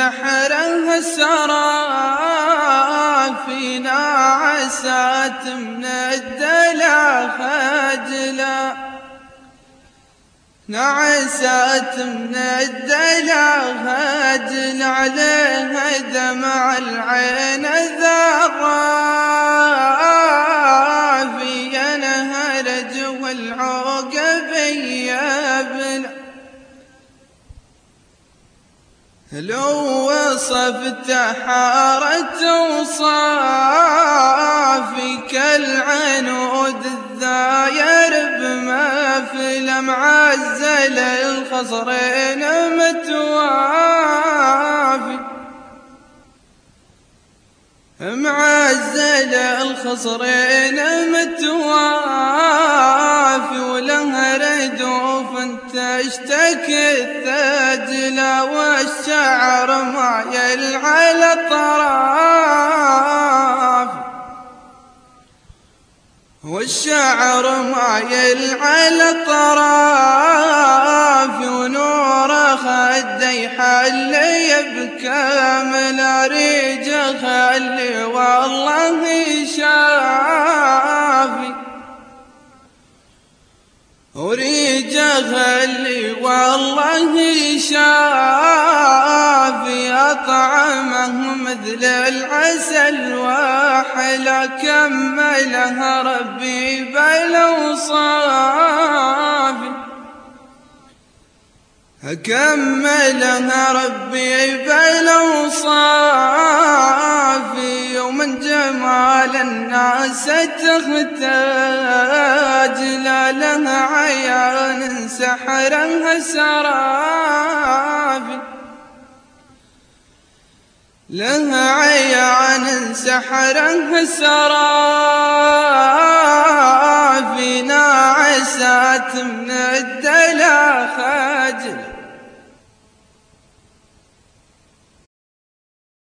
سحرها السرافي نعست من الدلع خجلا، نعست من الدلع خجل عليها دمع العين ذرافي نهر جو العقب يبلع. لو وصفت حارة وصافي كالعنود الذاير بمفل معزل الخصرين متوافي، معزل الخصرين متوافي ولها ردوف تشتكي الثجلة والشعر مايل على الطراف، والشعر مايل على الطراف ونور خدي حلي بكامل ريجه خلي والله شافي، وريجه خلي والله شافي أطعمه مثل العسل واحلى كملها ربي بالأوصاف، كملها ربي بالأوصاف. ومن جمال الناس تختاج لا لها عيان سحرها سرافي، لها عيان سحرها سرافي نعست من الدلع خجل.